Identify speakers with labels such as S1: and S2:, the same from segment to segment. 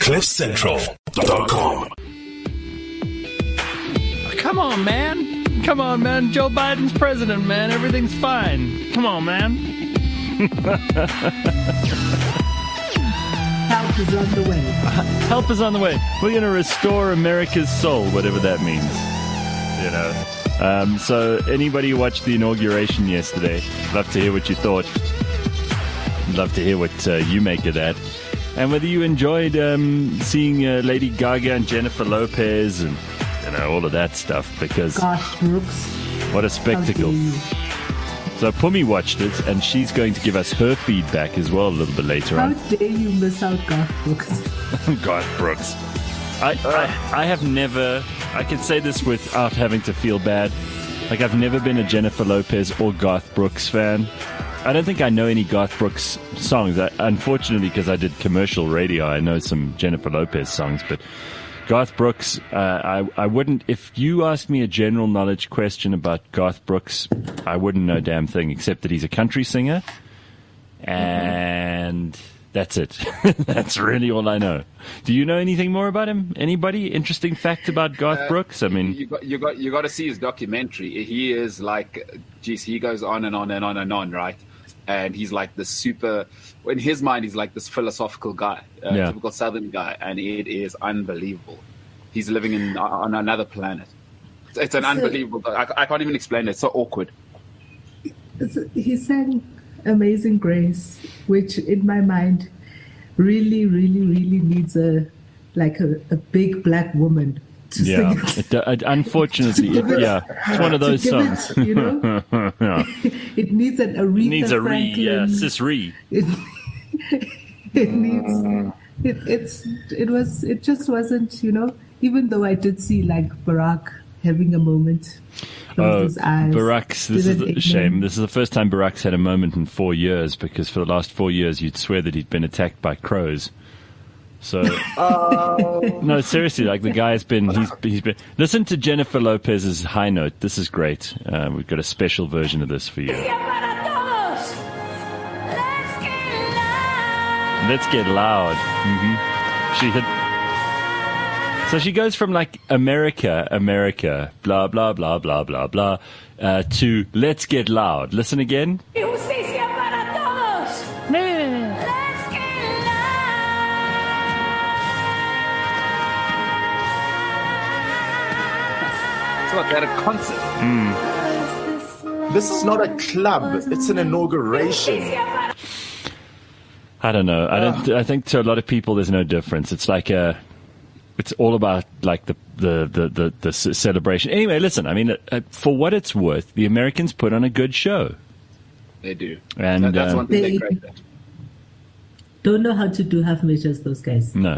S1: CliffCentral.com.
S2: Come on, man. Come on, man. Joe Biden's president, man. Everything's fine. Come on, man.
S3: Help is on the way.
S2: Help is on the way. We're going to restore America's soul, whatever that means. You know. So anybody who watched the inauguration yesterday, love to hear what you thought. Love to hear what you make of that. And whether you enjoyed seeing Lady Gaga and Jennifer Lopez and, you know, all of that stuff, because
S3: Garth Brooks.
S2: What a spectacle. So Pumi watched it, and she's going to give us her feedback as well a little bit later on.
S3: How dare you miss out Garth Brooks?
S2: Garth Brooks. I have never, I can say this without having to feel bad, like I've never been a Jennifer Lopez or Garth Brooks fan. I don't think I know any Garth Brooks songs. Unfortunately, because I did commercial radio, I know some Jennifer Lopez songs, but Garth Brooks, I wouldn't, if you asked me a general knowledge question about Garth Brooks, I wouldn't know a damn thing, except that he's a country singer, and that's it. That's really all I know. Do you know anything more about him? Anybody? Interesting fact about Garth Brooks? I mean,
S4: you got to see his documentary. He is like, geez, he goes on and on and on and on, right? And he's like this super, in his mind, he's like this philosophical guy, typical Southern guy, and it is unbelievable. He's living on another planet. It's an unbelievable. I can't even explain it. It's so awkward.
S3: He sang Amazing Grace, which in my mind really, really, really needs a big black woman to sing it.
S2: Unfortunately, it's one of those songs.
S3: It, you know? It needs an Aretha
S2: needs a
S3: Franklin.
S2: Sis Ree.
S3: It needs. It just wasn't, you know. Even though I did see like Barack having a moment. His eyes,
S2: Barack's, this is a shame. This is the first time Barack's had a moment in 4 years, because for the last 4 years you'd swear that he'd been attacked by crows. So, no, seriously, like the guy's been, he's been, listen to Jennifer Lopez's High Note. This is great. We've got a special version of this for you. Let's get loud. So she goes from like America, blah, blah, blah, blah, blah, blah, to let's get loud. Listen again.
S4: At a concert.
S5: This is not a club. It's an inauguration.
S2: I don't know. I think to a lot of people there's no difference. It's like it's all about like the celebration. Anyway, listen. I mean, for what it's worth, the Americans put on a good show.
S4: They do,
S2: and
S4: that's one thing they're great at.
S3: Don't know how to do half measures. Those guys.
S2: No.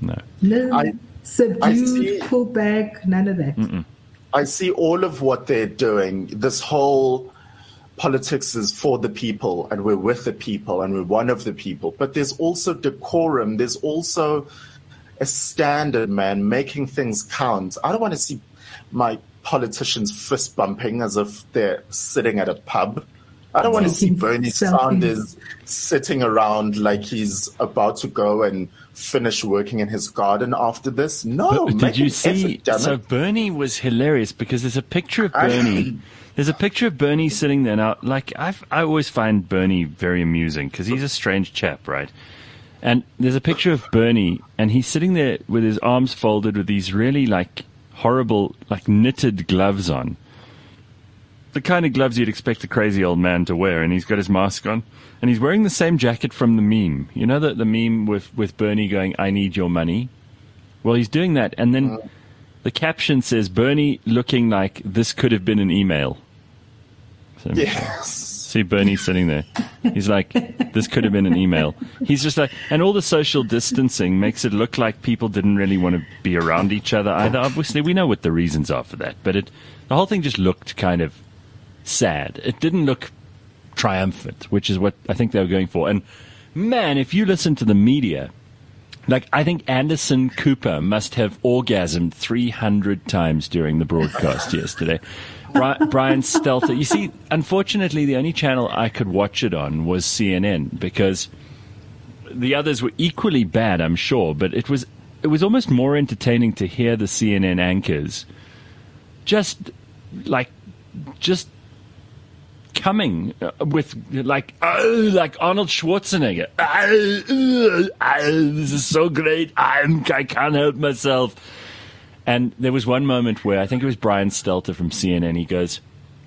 S3: Subdued, pull back, none of that.
S2: Mm-mm.
S5: I see all of what they're doing. This whole politics is for the people, and we're with the people, and we're one of the people. But there's also decorum. There's also a standard, man, making things count. I don't want to see my politicians fist bumping as if they're sitting at a pub. I don't want to see Bernie Sanders sitting around like he's about to go and finish working in his garden after this. No,
S2: did you see? So Bernie was hilarious, because there's a picture of Bernie. There's a picture of Bernie sitting there now. Like I always find Bernie very amusing, because he's a strange chap, right? And there's a picture of Bernie, and he's sitting there with his arms folded, with these really like horrible, like knitted gloves on. The kind of gloves you'd expect a crazy old man to wear, and he's got his mask on, and he's wearing the same jacket from the meme. You know the meme with Bernie going, "I need your money"? Well, he's doing that, and then the caption says, "Bernie looking like this could have been an email." So,
S5: yes.
S2: See Bernie sitting there. He's like, this could have been an email. He's just like, and all the social distancing makes it look like people didn't really want to be around each other either. Obviously, we know what the reasons are for that, but the whole thing just looked kind of sad. It didn't look triumphant, which is what I think they were going for. And man, if you listen to the media, like I think Anderson Cooper must have orgasmed 300 times during the broadcast yesterday. Brian Stelter. You see, unfortunately, the only channel I could watch it on was CNN, because the others were equally bad, I'm sure, but it was almost more entertaining to hear the CNN anchors just coming with like Arnold Schwarzenegger. This is so great. I can't help myself. And there was one moment where I think it was Brian Stelter from CNN. He goes,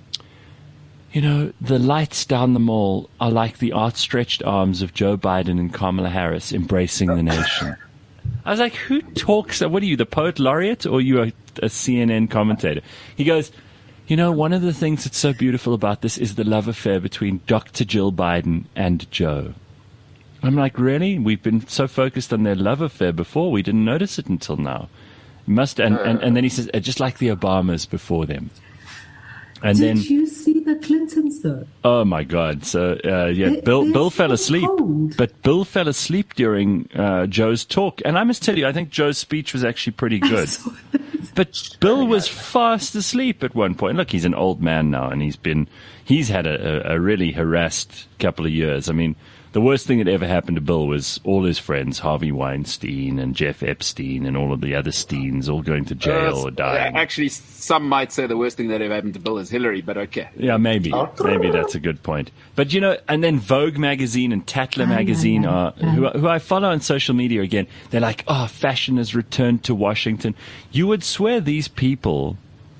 S2: you know, the lights down the mall are like the outstretched arms of Joe Biden and Kamala Harris embracing the nation. I was like, who talks? What are you, the poet laureate, or are you a CNN commentator? He goes, you know, one of the things that's so beautiful about this is the love affair between Dr. Jill Biden and Joe. I'm like, really? We've been so focused on their love affair before, we didn't notice it until now. And then he says, just like the Obamas before them. And
S3: Did you see the Clintons, though?
S2: Oh, my God. So, Bill fell asleep.
S3: Cold.
S2: But Bill fell asleep during Joe's talk. And I must tell you, I think Joe's speech was actually pretty good. But Bill was fast asleep at one point. Look, he's an old man now, and he's had a really harassed couple of years. I mean, the worst thing that ever happened to Bill was all his friends, Harvey Weinstein and Jeff Epstein and all of the other Steens, all going to jail or dying.
S4: Actually, some might say the worst thing that ever happened to Bill is Hillary, but okay.
S2: Yeah, maybe. Maybe that's a good point. But, you know, and then Vogue magazine and Tatler magazine, who I follow on social media again, they're like, oh, fashion has returned to Washington. You would swear these people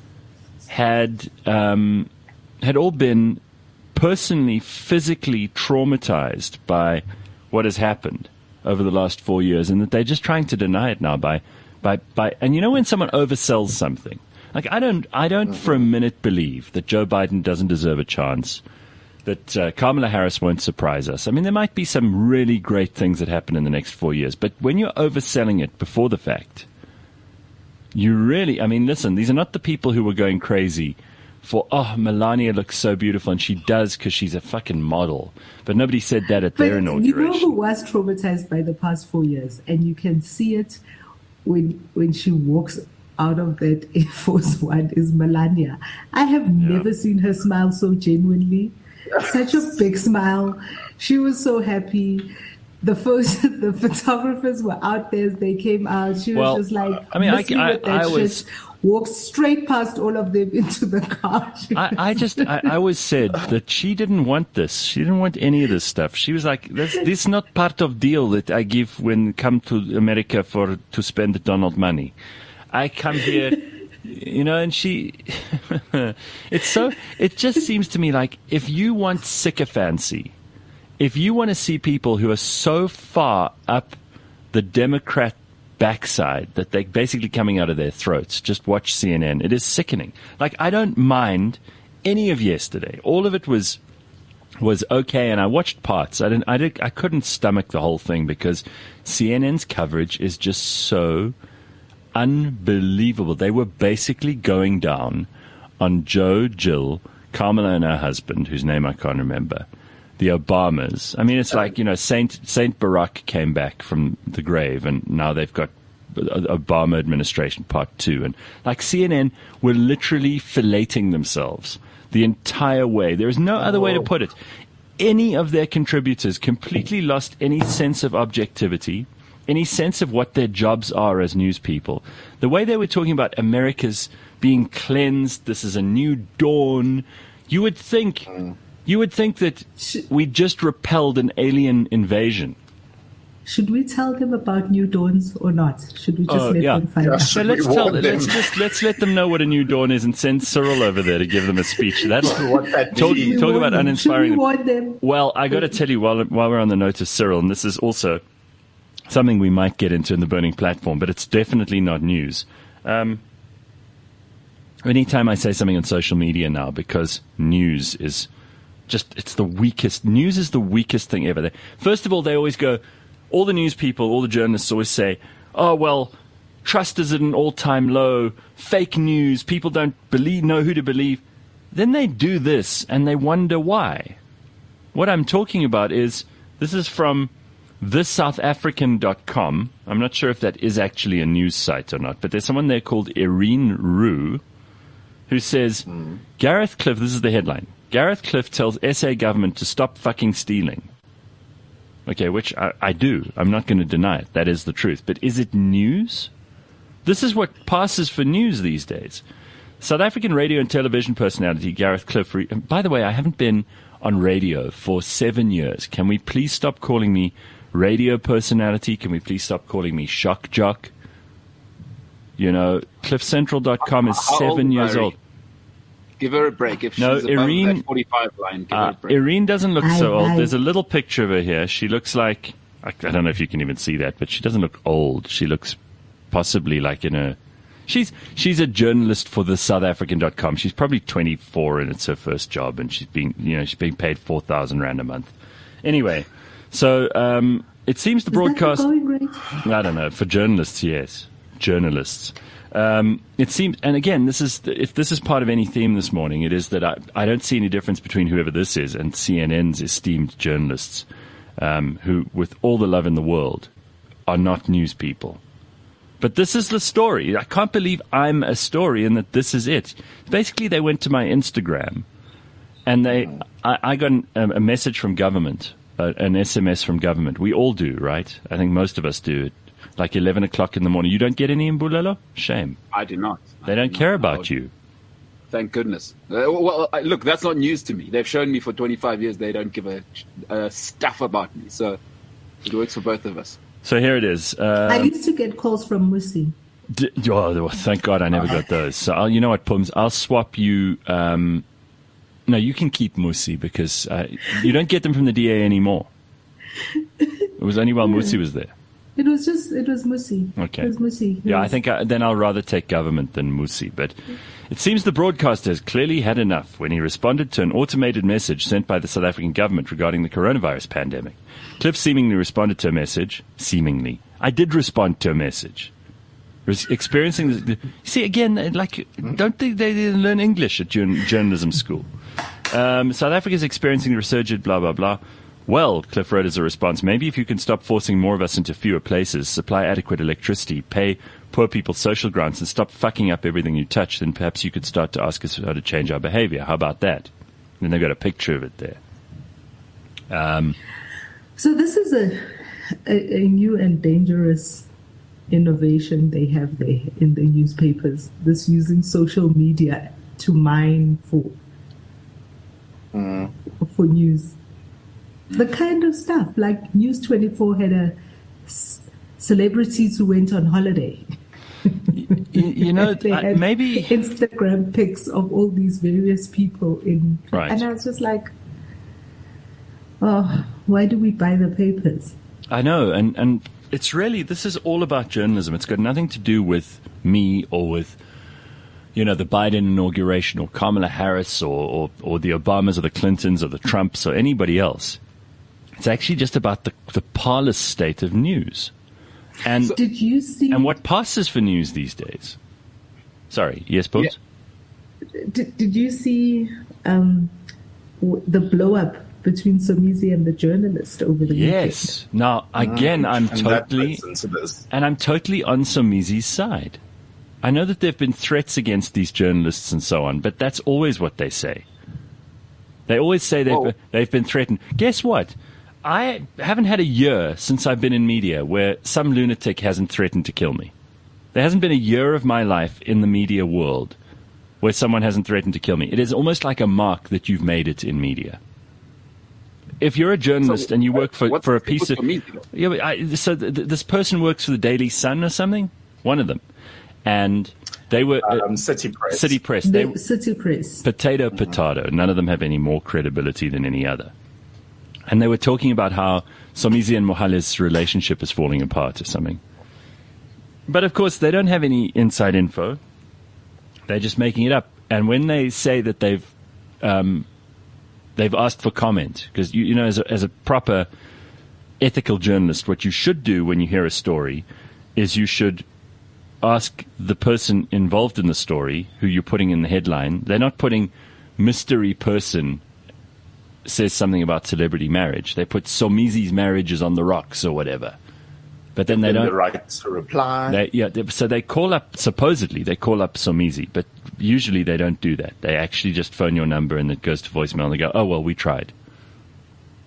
S2: had all been personally, physically traumatized by what has happened over the last 4 years, and that they're just trying to deny it now by and you know, when someone oversells something, like I don't for a minute believe that Joe Biden doesn't deserve a chance, that Kamala Harris won't surprise us. I mean, there might be some really great things that happen in the next 4 years, but when you're overselling it before the fact, you really, I mean, listen, these are not the people who were going crazy for, oh, Melania looks so beautiful, and she does because she's a fucking model. But nobody said that at their inauguration.
S3: You know who was traumatized by the past 4 years? And you can see it when she walks out of that Air Force One is Melania. I have never seen her smile so genuinely. Such a big smile. She was so happy. The photographers were out there as they came out. She was just like,
S2: I mean, I was...
S3: walked straight past all of them into the car.
S2: I always said that she didn't want this. She didn't want any of this stuff. She was like, this is not part of deal that I give when come to America to spend Donald money. I come here, you know, and she, it just seems to me like if you want sycophancy, if you want to see people who are so far up the Democrat backside that they're basically coming out of their throats, just watch CNN. It is sickening. Like, I don't mind any of yesterday. All of it was okay, and I watched parts. I couldn't stomach the whole thing because CNN's coverage is just so unbelievable. They were basically going down on Joe, Jill, Kamala and her husband, whose name I can't remember, the Obamas. I mean, it's like, you know, Saint Barack came back from the grave, and now they've got Obama administration part 2. And like CNN were literally filleting themselves the entire way. There is no other way to put it. Any of their contributors completely lost any sense of objectivity, any sense of what their jobs are as news people. The way they were talking about America's being cleansed, this is a new dawn, you would think that we just repelled an alien invasion.
S3: Should we tell them about New Dawns or not? Should we just let them find out?
S2: So let's let them know what a new dawn is and send Cyril over there to give them a speech. That's talk about uninspiring.
S3: Should we warn them?
S2: Well, I got to tell you while we're on the note of Cyril, and this is also something we might get into in the Burning Platform, but it's definitely not news. Anytime I say something on social media now, because news is it's the weakest. News is the weakest thing ever. First of all, they always go, all the news people, all the journalists always say, oh, well, trust is at an all-time low, fake news, people don't know who to believe. Then they do this, and they wonder why. What I'm talking about is, this is from TheSouthAfrican.com. I'm not sure if that is actually a news site or not, but there's someone there called Irene Rue, who says, Gareth Cliff, this is the headline, Gareth Cliff tells SA government to stop fucking stealing. okay, which I do. I'm not going to deny it. That is the truth. But is it news? This is what passes for news these days. South African radio and television personality Gareth Cliff. By the way, I haven't been on radio for 7 years. Can we please stop calling me radio personality? Can we please stop calling me shock jock? You know, cliffcentral.com is 7 years old.
S4: Give her a break. If she's above that 45 line, give her a break.
S2: Irene doesn't look so old. There's a little picture of her here. She looks like, I don't know if you can even see that, but she doesn't look old. She looks possibly like in a, she's a journalist for the SouthAfrican.com. She's probably 24 and it's her first job, and she's being paid 4,000 Rand a month. Anyway, so it seems the broadcast, I don't know, for journalists, yes. Journalists. It seems, and again, if this is part of any theme this morning, it is that I don't see any difference between whoever this is and CNN's esteemed journalists, who, with all the love in the world, are not news people. But this is the story. I can't believe I'm a story and that this is it. Basically, they went to my Instagram, and I got a message from government, an SMS from government. We all do, right? I think most of us do. Like 11 o'clock in the morning. You don't get any in Mbulelo? Shame.
S4: I do not.
S2: They don't care about you.
S4: Thank goodness. Look, that's not news to me. They've shown me for 25 years they don't give a stuff about me. So it works for both of us.
S2: So here it is.
S3: I used to get calls from Musi.
S2: Thank God I never got those. So you know what, Pums? I'll swap you. No, you can keep Musi because you don't get them from the DA anymore. It was only while Musi was there.
S3: It was Musi.
S2: Okay.
S3: It was Musi.
S2: Yeah, I think then I'll rather take government than Musi. But it seems the broadcaster has clearly had enough when he responded to an automated message sent by the South African government regarding the coronavirus pandemic. Cliff seemingly responded to a message. Seemingly. I did respond to a message. Experiencing the see, again, like, don't they learn English at journalism school? South Africa is experiencing the resurgent blah, blah, blah. Well, Cliff wrote as a response, maybe if you can stop forcing more of us into fewer places, supply adequate electricity, pay poor people social grants, and stop fucking up everything you touch, then perhaps you could start to ask us how to change our behavior. How about that? And they've got a picture of it there.
S3: So this is a new and dangerous innovation they have there in the newspapers, this using social media to mine for news. The kind of stuff, like News 24 had celebrities who went on holiday.
S2: You know, maybe
S3: Instagram pics of all these various people
S2: right.
S3: And I was just like, oh, why do we buy the papers?
S2: I know, and it's really, this is all about journalism. It's got nothing to do with me or with, you know, the Biden inauguration or Kamala Harris or the Obamas or the Clintons or the Trumps or anybody else. It's actually just about the parlous state of news. And
S3: so, did you see?
S2: And what passes for news these days? Sorry, yes, Poops?
S3: Yeah. Did you see the blow up between Somizi and the journalist over the weekend?
S2: Yes. Now, again, I'm totally on Somizi's side. I know that there have been threats against these journalists and so on, but that's always what they say. They always say they've been threatened. Guess what? I haven't had a year since I've been in media where some lunatic hasn't threatened to kill me. There hasn't been a year of my life in the media world where someone hasn't threatened to kill me. It is almost like a mark that you've made it in media. If you're a journalist and you work for a piece of... this person works for the Daily Sun or something? One of them. And they were...
S5: City Press.
S2: City Press.
S3: City Press.
S2: Potato. None of them have any more credibility than any other. And they were talking about how Somizi and Mohale's relationship is falling apart or something. But, of course, they don't have any inside info. They're just making it up. And when they say that they've asked for comment, because, you know, as a proper ethical journalist, what you should do when you hear a story is you should ask the person involved in the story who you're putting in the headline. They're not putting mystery person says something about celebrity marriage. They put Somizi's marriage is on the rocks or whatever. But then they don't...
S5: the right to reply.
S2: So they call up, supposedly, they call up Somizi, but usually they don't do that. They actually just phone your number and it goes to voicemail and they go, oh, well, we tried.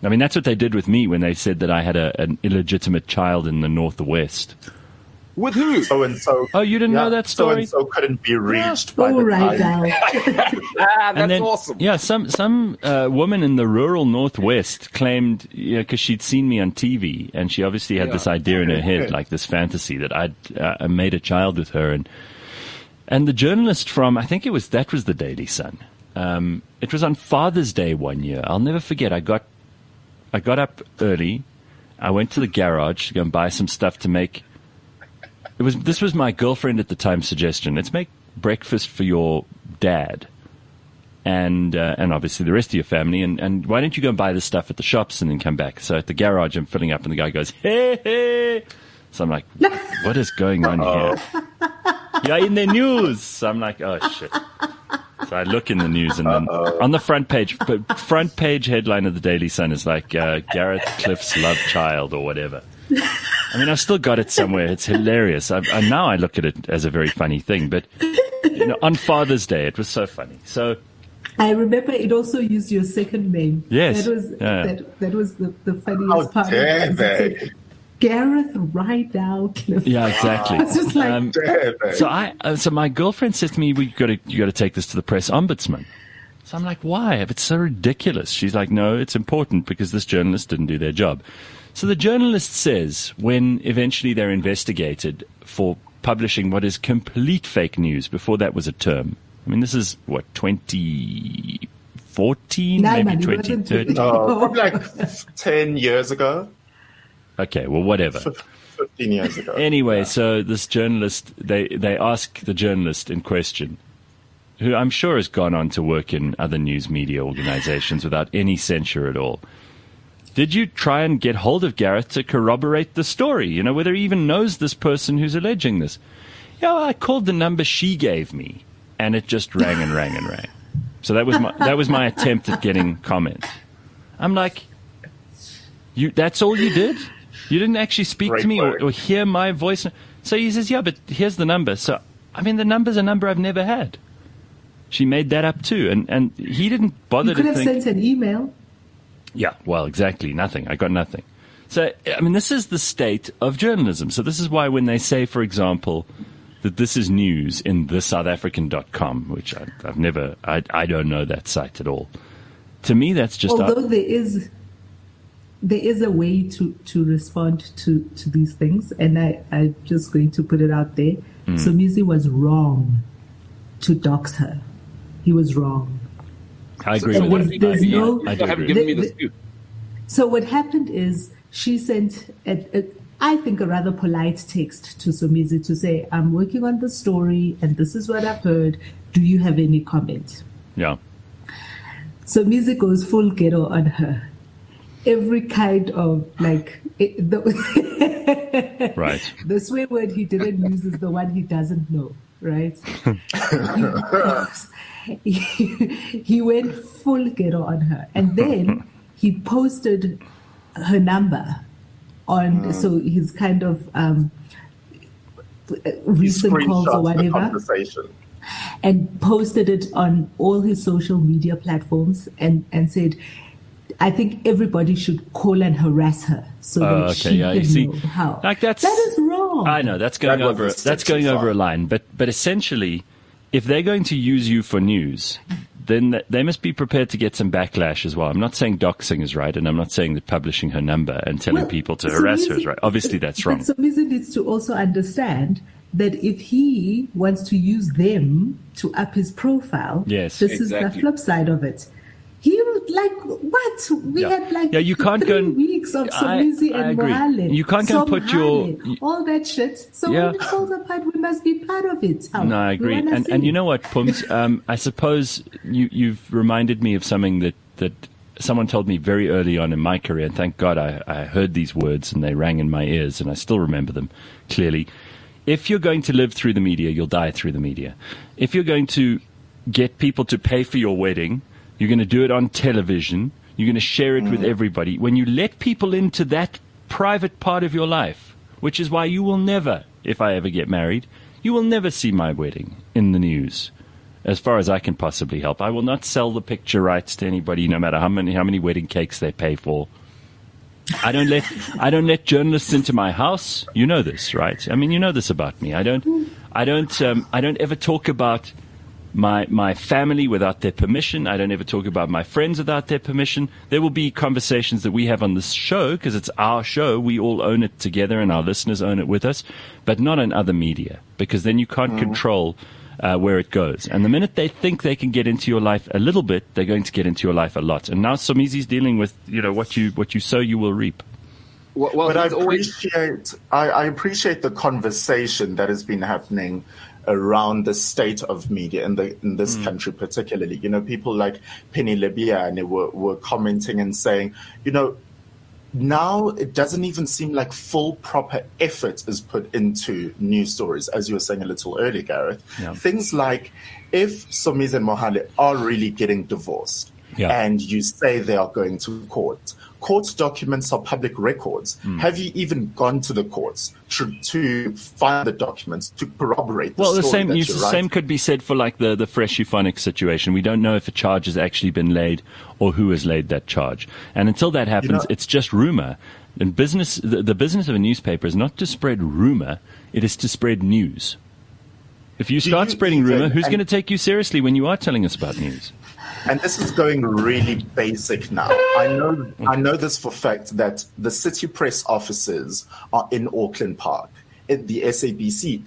S2: I mean, that's what they did with me when they said that I had an illegitimate child in the Northwest.
S4: With who?
S5: So and so.
S2: Oh, you didn't know that story?
S5: So and so couldn't be reached by the
S3: right now.
S4: That's awesome.
S2: Yeah, some woman in the rural Northwest claimed, because she'd seen me on TV, and she obviously had this idea in her head, like this fantasy that I'd made a child with her, and the journalist from, I think that was the Daily Sun. It was on Father's Day one year. I'll never forget. I got up early. I went to the garage to go and buy some stuff to make. This was my girlfriend at the time suggestion. Let's make breakfast for your dad and obviously the rest of your family. And why don't you go and buy this stuff at the shops and then come back? So at the garage, I'm filling up and the guy goes, hey. So I'm like, what is going on here? You're in the news. So I'm like, oh, shit. So I look in the news and then on the front page headline of the Daily Sun is like, Gareth Cliff's love child or whatever. I mean, I've still got it somewhere. It's hilarious. Now I look at it as a very funny thing. But on Father's Day, it was so funny. So
S3: I remember it also used your second name.
S2: Yes.
S3: That was the funniest part.
S5: Dare they?
S3: Gareth Rideout Cliff.
S2: Yeah, exactly.
S3: It's just like,
S2: so my girlfriend said to me, you got to take this to the press ombudsman. So I'm like, why? If it's so ridiculous. She's like, no, it's important because this journalist didn't do their job. So the journalist says when eventually they're investigated for publishing what is complete fake news, before that was a term. I mean, this is, 2014, maybe 2013?
S5: Probably like 10 years ago.
S2: Okay, well, whatever.
S5: 15 years ago.
S2: Anyway, so this journalist, they ask the journalist in question, who I'm sure has gone on to work in other news media organizations without any censure at all. Did you try and get hold of Gareth to corroborate the story? Whether he even knows this person who's alleging this. Yeah, I called the number she gave me, and it just rang and rang and rang. So that was my attempt at getting comment. I'm like, that's all you did? You didn't actually speak to me or hear my voice? So he says, yeah, but here's the number. So, I mean, the number's a number I've never had. She made that up too, and he didn't bother to think.
S3: You could have sent an email.
S2: Yeah, well, exactly. Nothing. I got nothing. So, I mean, this is the state of journalism. So this is why when they say, for example, that this is news in thesouthafrican.com, which I've never, I don't know that site at all. To me, that's just...
S3: Although there is a way to respond to these things, and I'm just going to put it out there. Somizi was wrong to dox her. He was wrong.
S2: I agree.
S4: So
S2: with
S4: that.
S2: I
S4: haven't given me the scoop.
S3: So what happened is she sent, I think, a rather polite text to Somizi to say, I'm working on the story and this is what I've heard. Do you have any comment?
S2: Yeah.
S3: Somizi goes full ghetto on her. Every kind of, like...
S2: right.
S3: The swear word he didn't use is the one he doesn't know, right? He went full ghetto on her. And then he posted her number on, so his kind of recent calls or whatever. And posted it on all his social media platforms and said, I think everybody should call and harass her so that she can know how.
S2: Like that
S3: is wrong.
S2: I know that's going over a line. But essentially, if they're going to use you for news, then they must be prepared to get some backlash as well. I'm not saying doxing is right, and I'm not saying that publishing her number and telling people to harass her is right. Obviously, that's wrong.
S3: So Somizi needs to also understand that if he wants to use them to up his profile, this is the flip side of it. He would what? We had
S2: you can't
S3: 3 weeks of Somizi and Mohale.
S2: You can't go and put
S3: all that shit. So when it falls apart, we must be part of it.
S2: No, I agree. And you know what, Pums? I suppose you've reminded me of something that someone told me very early on in my career, and thank God I heard these words and they rang in my ears, and I still remember them clearly. If you're going to live through the media, you'll die through the media. If you're going to get people to pay for your wedding, you're going to do it on television. You're going to share it with everybody. When you let people into that private part of your life, which is why you will never, if I ever get married, you will never see my wedding in the news. as far as I can possibly help. I will not sell the picture rights to anybody, no matter how many wedding cakes they pay for. I don't let journalists into my house. You know this, right? I mean, you know this about me. I don't ever talk about my family without their permission. I don't ever talk about my friends without their permission. There will be conversations that we have on this show because it's our show. We all own it together and our listeners own it with us, but not on other media, because then you can't control where it goes. And the minute they think they can get into your life a little bit, they're going to get into your life a lot. And now Somizi's dealing with, what you sow, you will reap.
S5: Well, but I appreciate the conversation that has been happening around the state of media in this country, particularly. People like Penny Lebiane were commenting and saying, now it doesn't even seem like full proper effort is put into news stories, as you were saying a little earlier, Gareth. Yeah. Things like if Somizi and Mohale are really getting divorced and you say they are going to court documents are public records. Have you even gone to the courts to find the documents to corroborate the story?
S2: The same could be said for like the Fresh Euphonics situation. We don't know if a charge has actually been laid or who has laid that charge. And until that happens, it's just rumor. And the business of a newspaper is not to spread rumor, it is to spread news. If you start spreading rumor, who's going to take you seriously when you are telling us about news?
S5: And this is going really basic now. I know this for fact that the city press offices are in Auckland Park. The SABC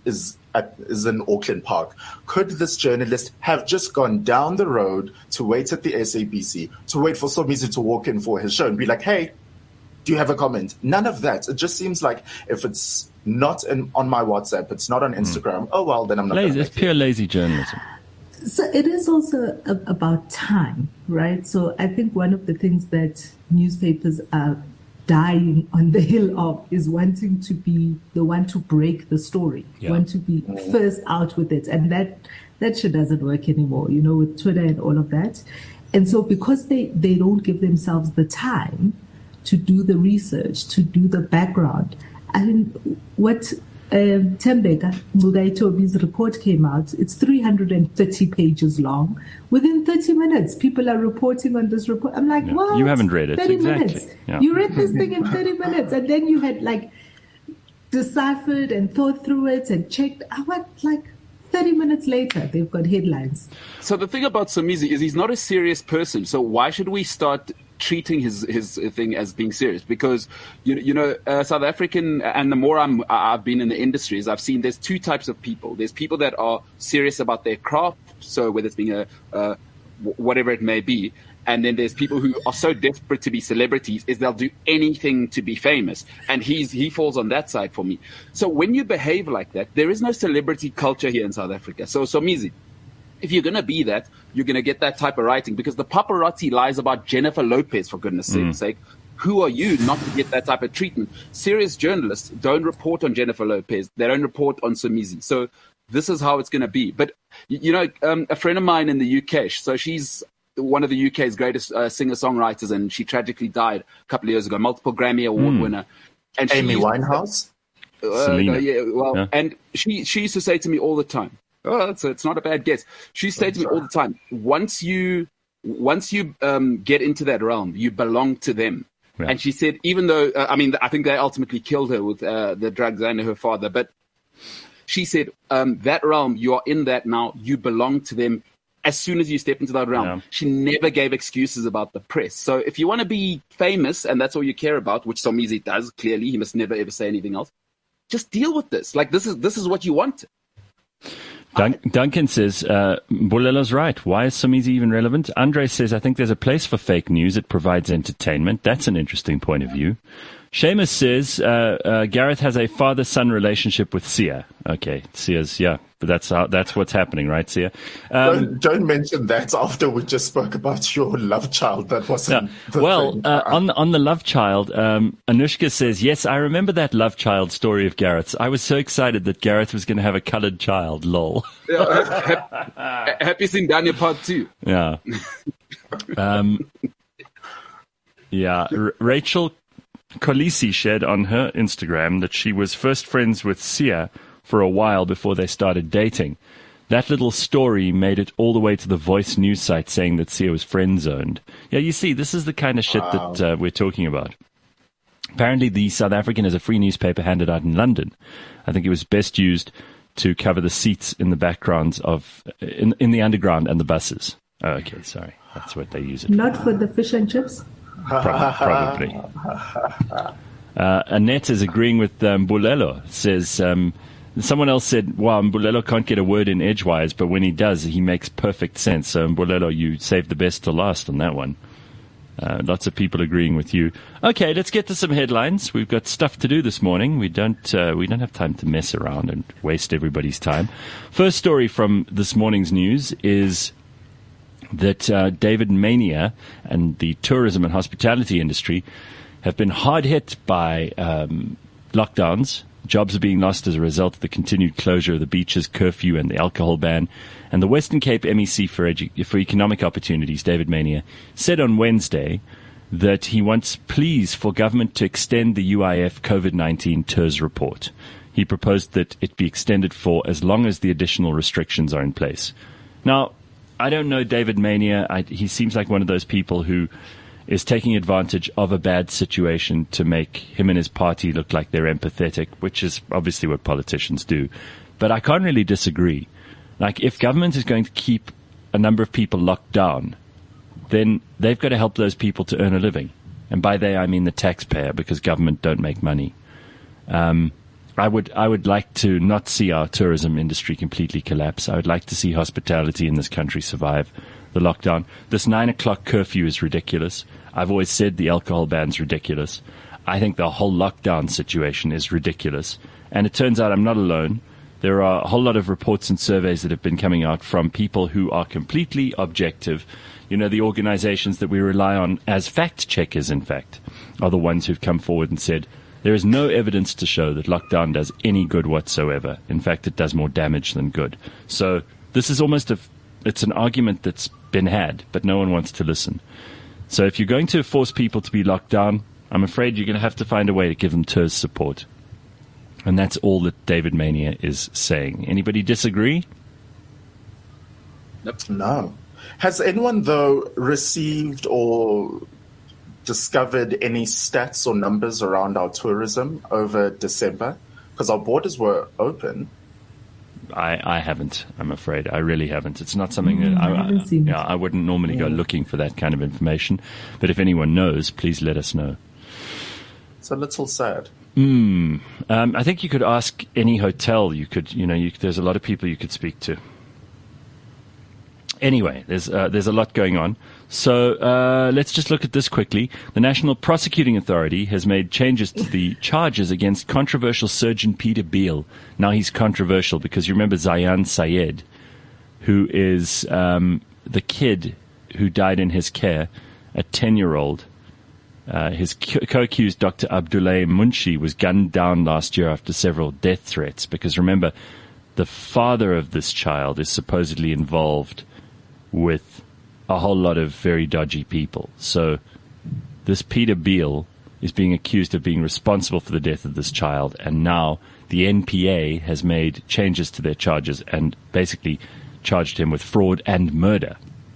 S5: is in Auckland Park. Could this journalist have just gone down the road to wait at the SABC, to wait for Somizi to walk in for his show and be like, hey, do you have a comment? None of that. It just seems like if it's not on my WhatsApp, it's not on Instagram, oh, well, then I'm not
S2: lazy. It's pure lazy journalism.
S3: So it is also about time, right? So I think one of the things that newspapers are dying on the hill of is wanting to be the one to break the story, want to be first out with it. And that shit doesn't work anymore, with Twitter and all of that. And so because they don't give themselves the time to do the research, to do the background, and what Tembeka Mugaitobi's report came out, it's 330 pages long. Within 30 minutes, people are reporting on this report. I'm like, what?
S2: You haven't read it.
S3: 30
S2: exactly.
S3: minutes. Yeah. You read this thing in 30 minutes, and then you had deciphered and thought through it and checked. 30 minutes later, they've got headlines.
S4: So the thing about Somizi is he's not a serious person. So why should we start treating his thing as being serious? Because South African, and the more I've been in the industries, I've seen there's two types of people. There's people that are serious about their craft, so whether it's being a whatever it may be, and then there's people who are so desperate to be celebrities is they'll do anything to be famous, and he falls on that side for me. So when you behave like that, there is no celebrity culture here in South Africa. So Somizi, if you're going to be that, you're going to get that type of writing, because the paparazzi lies about Jennifer Lopez, for goodness sake. Who are you not to get that type of treatment? Serious journalists don't report on Jennifer Lopez. They don't report on Somizi. So this is how it's going to be. But, a friend of mine in the UK, so she's one of the UK's greatest singer-songwriters, and she tragically died a couple of years ago, multiple Grammy Award winner. And
S5: Amy Winehouse?
S2: Selena.
S4: And she used to say to me all the time, it's not a bad guess. She said to me all the time, once you get into that realm, you belong to them. Right. And she said, even though, I think they ultimately killed her with the drugs and her father, but she said, that realm, you are in that now, you belong to them. As soon as you step into that realm, she never gave excuses about the press. So if you want to be famous and that's all you care about, which Somizi does, clearly, he must never ever say anything else, just deal with this. This is what you want.
S2: Duncan says, Bulelo's right. Why is Somizi even relevant? Andre says, I think there's a place for fake news. It provides entertainment. That's an interesting point of view. Seamus says, Gareth has a father-son relationship with Sia. Okay, Sia's, but that's what's happening, right, Sia?
S5: Don't mention that after we just spoke about your love child. That wasn't
S2: on the love child, Anushka says, yes, I remember that love child story of Gareth's. I was so excited that Gareth was going to have a colored child, lol.
S4: Happy seeing Daniel part 2.
S2: Yeah. Rachel Colisi shared on her Instagram that she was first friends with Sia for a while before they started dating. That little story made it all the way to the Voice news site saying that Sia was friend-zoned. Yeah, you see, this is the kind of shit that we're talking about. Apparently, the South African is a free newspaper handed out in London. I think it was best used to cover the seats in the backgrounds of in the underground and the buses. Oh, okay, sorry. That's what they use it
S3: Not for the fish and chips?
S2: Probably. Annette is agreeing with Mbulelo. Says, someone else said, wow, Mbulelo can't get a word in edgewise, but when he does, he makes perfect sense. So, Mbulelo, you saved the best to last on that one. Lots of people agreeing with you. Okay, let's get to some headlines. We've got stuff to do this morning. We don't have time to mess around and waste everybody's time. First story from this morning's news is that David Mania and the tourism and hospitality industry have been hard hit by lockdowns. Jobs are being lost as a result of the continued closure of the beaches, curfew, and the alcohol ban. And the Western Cape MEC for Economic Opportunities, David Mania, said on Wednesday that he wants pleas for government to extend the UIF COVID-19 TERS report. He proposed that it be extended for as long as the additional restrictions are in place. Now, I don't know David Mania. He seems like one of those people who is taking advantage of a bad situation to make him and his party look like they're empathetic, which is obviously what politicians do. But I can't really disagree. Like, if government is going to keep a number of people locked down, then they've got to help those people to earn a living. And by they, I mean the taxpayer, because government don't make money. I would like to not see our tourism industry completely collapse. I would like to see hospitality in this country survive the lockdown. This 9 o'clock curfew is ridiculous. I've always said the alcohol ban's ridiculous. I think the whole lockdown situation is ridiculous. And it turns out I'm not alone. There are a whole lot of reports and surveys that have been coming out from people who are completely objective. You know, the organizations that we rely on as fact checkers, in fact, are the ones who've come forward and said, there is no evidence to show that lockdown does any good whatsoever. In fact, it does more damage than good. So this is it's an argument that's been had, but no one wants to listen. So if you're going to force people to be locked down, I'm afraid you're going to have to find a way to give them TERS support. And that's all that David Mania is saying. Anybody disagree?
S5: Nope. No. Has anyone, though, received or discovered any stats or numbers around our tourism over December? Because our borders were open.
S2: I haven't, I'm afraid. I really haven't. It's not something that I wouldn't normally go looking for that kind of information. But if anyone knows, please let us know.
S5: It's a little sad.
S2: I think you could ask any hotel. There's a lot of people you could speak to. Anyway, there's a lot going on. So let's just look at this quickly. The National Prosecuting Authority has made changes to the charges against controversial surgeon Peter Beale. Now he's controversial because you remember Zayan Syed, who is the kid who died in his care, a 10-year-old. His co-accused, Dr. Abdullah Munshi, was gunned down last year after several death threats because, remember, the father of this child is supposedly involved with a whole lot of very dodgy people. So this Peter Beale is being accused of being responsible for the death of this child, and now the NPA has made changes to their charges and basically charged him with fraud and murder.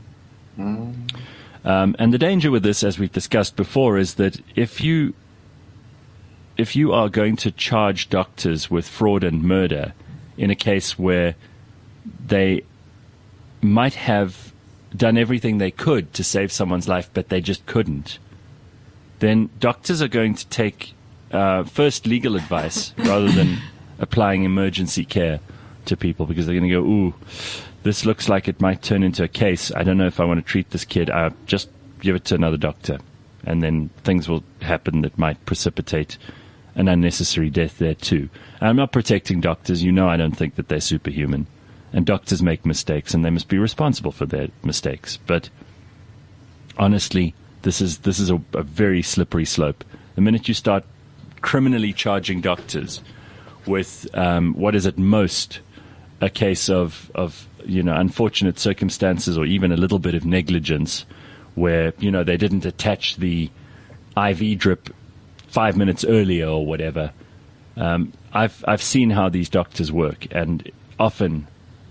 S2: And the danger with this, as we've discussed before, is that if you are going to charge doctors with fraud and murder in a case where they might have done everything they could to save someone's life, but they just couldn't, then doctors are going to take first legal advice rather than applying emergency care to people, because they're going to go, ooh, this looks like it might turn into a case. I don't know if I want to treat this kid. Just give it to another doctor. And then things will happen that might precipitate an unnecessary death there too. And I'm not protecting doctors. You know I don't think that they're superhuman. And doctors make mistakes, and they must be responsible for their mistakes. But honestly, this is a very slippery slope. The minute you start criminally charging doctors with what is at most a case of unfortunate circumstances, or even a little bit of negligence, where they didn't attach the IV drip 5 minutes earlier or whatever. I've seen how these doctors work, and often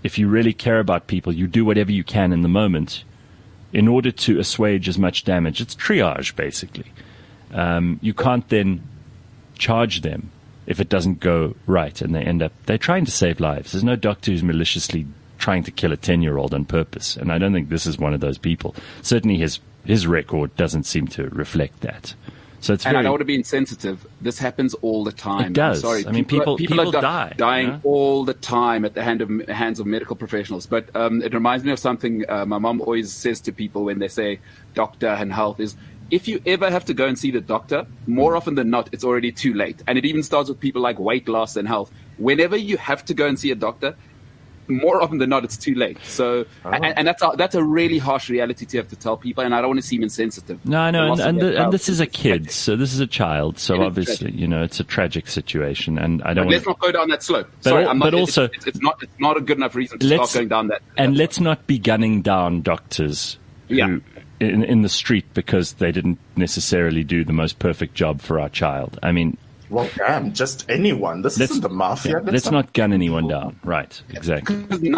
S2: if you really care about people, you do whatever you can in the moment in order to assuage as much damage. It's triage, basically. You can't then charge them if it doesn't go right, and they're trying to save lives. There's no doctor who's maliciously trying to kill a 10-year-old on purpose, and I don't think this is one of those people. Certainly his record doesn't seem to reflect that. So it's
S4: and I don't want to be insensitive. This happens all the time.
S2: It does.
S4: I'm sorry.
S2: I mean, people die.
S4: Dying all the time at the hands of medical professionals. But it reminds me of something my mom always says to people when they say doctor and health is, if you ever have to go and see the doctor, more often than not, it's already too late. And it even starts with people like weight loss and health. Whenever you have to go and see a doctor, more often than not, it's too late. So, and that's a really harsh reality to have to tell people. And I don't want to seem insensitive.
S2: No, I know. And this is a kid, so this is a child. So obviously, it's a tragic situation. And I don't.
S4: But let's not go down that slope. Sorry, it's not a good enough reason to start going down that.
S2: And let's not be gunning down doctors who, in the street because they didn't necessarily do the most perfect job for our child. I mean.
S5: Well, damn, just anyone. This isn't the mafia.
S2: Yeah, let's not gun anyone down. Right, exactly.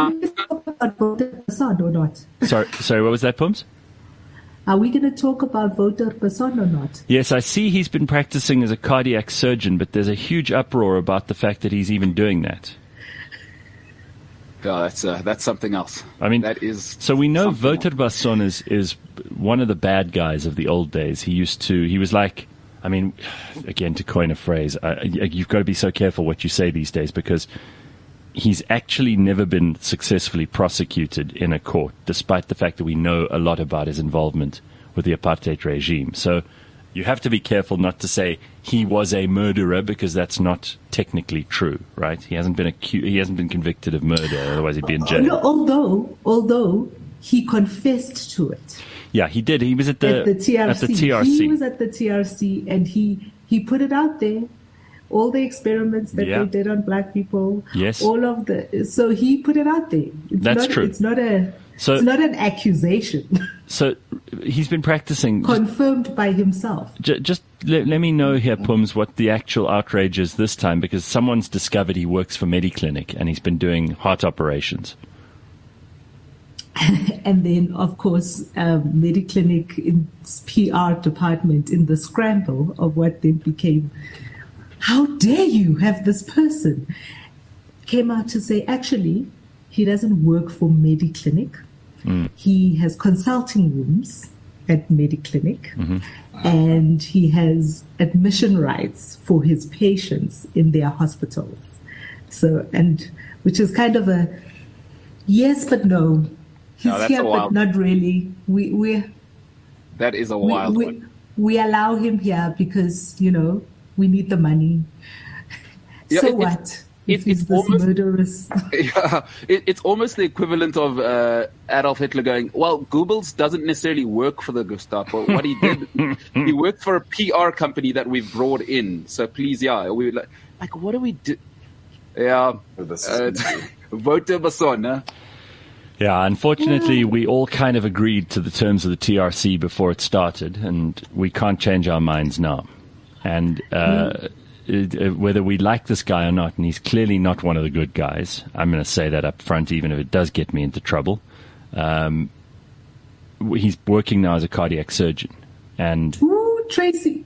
S3: Or not?
S2: Sorry, what was that, Pums?
S3: Are we going to talk about Wouter Basson or not?
S2: Yes, I see he's been practicing as a cardiac surgeon, but there's a huge uproar about the fact that he's even doing that.
S4: Oh, that's something else.
S2: I mean,
S4: that is.
S2: So we know Wouter Basson is one of the bad guys of the old days. He was like. I mean, again, to coin a phrase, you've got to be so careful what you say these days because he's actually never been successfully prosecuted in a court, despite the fact that we know a lot about his involvement with the apartheid regime. So you have to be careful not to say he was a murderer because that's not technically true, right? He hasn't been convicted of murder, otherwise he'd be in jail.
S3: No, although he confessed to it.
S2: Yeah, he did. He was at the TRC.
S3: He was at the TRC, and he put it out there. All the experiments that they did on black people.
S2: Yes.
S3: So he put it out there.
S2: That's true.
S3: It's not an accusation.
S2: So he's been practicing.
S3: Confirmed by himself.
S2: Just let me know here, Pums, what the actual outrage is this time, because someone's discovered he works for Mediclinic and he's been doing heart operations.
S3: And then, of course, Mediclinic in PR department in the scramble of what then became, how dare you have this person, came out to say, actually, he doesn't work for Mediclinic. He has consulting rooms at Mediclinic, and he has admission rights for his patients in their hospitals. So, and which is kind of a yes but no. He's here, but not really.
S4: That is a wild one.
S3: We allow him here because, we need the money.
S4: Yeah,
S3: so what? It's almost murderous.
S4: Yeah, it's almost the equivalent of Adolf Hitler going, well, Goebbels doesn't necessarily work for the Gestapo. What he did, he worked for a PR company that we've brought in. So please, we like what do we do? Yeah, Wouter Basson, huh?
S2: Yeah, unfortunately, we all kind of agreed to the terms of the TRC before it started, and we can't change our minds now. And whether we like this guy or not, and he's clearly not one of the good guys, I'm going to say that up front, even if it does get me into trouble. He's working now as a cardiac surgeon. And
S3: Tracy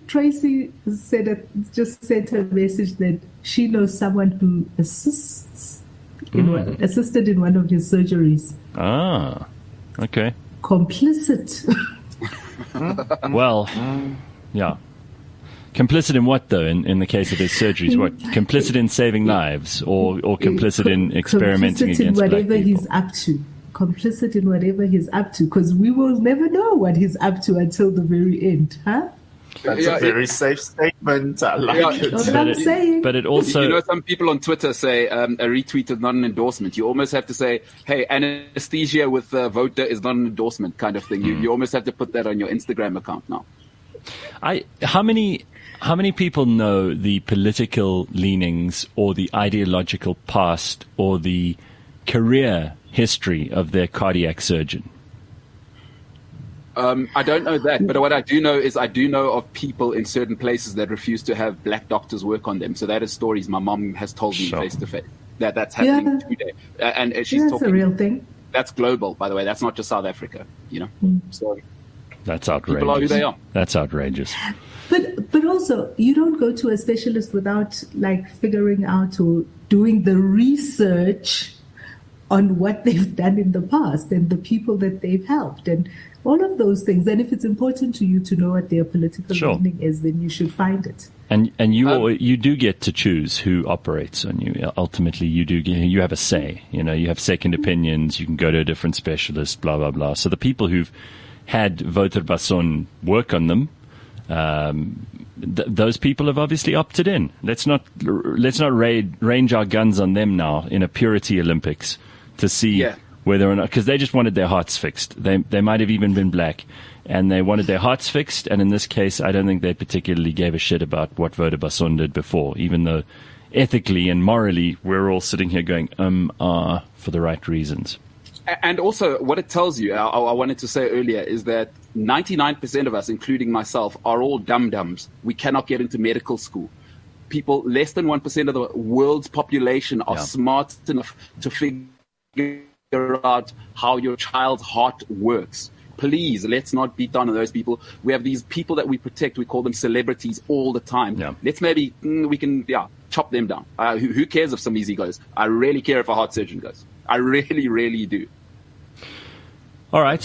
S3: just sent her a message that she knows someone who assisted in one of his surgeries.
S2: Ah, okay.
S3: Complicit.
S2: Well, yeah. Complicit in what, though, in the case of his surgeries? What? Complicit in saving lives or complicit in experimenting against black people?
S3: Complicit in whatever he's up to. Complicit in whatever he's up to, because we will never know what he's up to until the very end, huh?
S5: That's a very safe statement. I like it.
S3: That's what I'm saying.
S2: But it also...
S4: some people on Twitter say a retweet is not an endorsement. You almost have to say, hey, anesthesia with Wouter is not an endorsement kind of thing. You almost have to put that on your Instagram account now.
S2: How many people know the political leanings or the ideological past or the career history of their cardiac surgeon?
S4: I don't know that, but what I do know is I do know of people in certain places that refuse to have black doctors work on them. So that is stories my mom has told me face to face. that's happening today. And she's
S3: that's
S4: talking.
S3: a real thing.
S4: That's global, by the way. That's not just South Africa, So
S2: that's outrageous.
S4: People are who they are.
S2: That's outrageous.
S3: But also, you don't go to a specialist without like figuring out or doing the research on what they've done in the past and the people that they've helped and all of those things. And if it's important to you to know what their political leaning is, then you should find it.
S2: And you do get to choose who operates on you. Ultimately, you have a say. You have second opinions. You can go to a different specialist. Blah blah blah. So the people who've had Wouter Basson work on them, those people have obviously opted in. Let's not range our guns on them now in a purity Olympics to see whether or not, because they just wanted their hearts fixed. They might have even been black, and they wanted their hearts fixed. And in this case, I don't think they particularly gave a shit about what Wouter Basson did before, even though ethically and morally we're all sitting here going for the right reasons.
S4: And also, what it tells you, I wanted to say earlier, is that 99% of us, including myself, are all dum-dums. We cannot get into medical school. People, less than 1% of the world's population are smart enough to figure out how your child's heart works. Please, let's not beat down on those people. We have these people that we protect. We call them celebrities all the time.
S2: Yeah.
S4: Let's maybe, we can chop them down. Who cares if some easy goes? I really care if a heart surgeon goes. I really, really do.
S2: All right.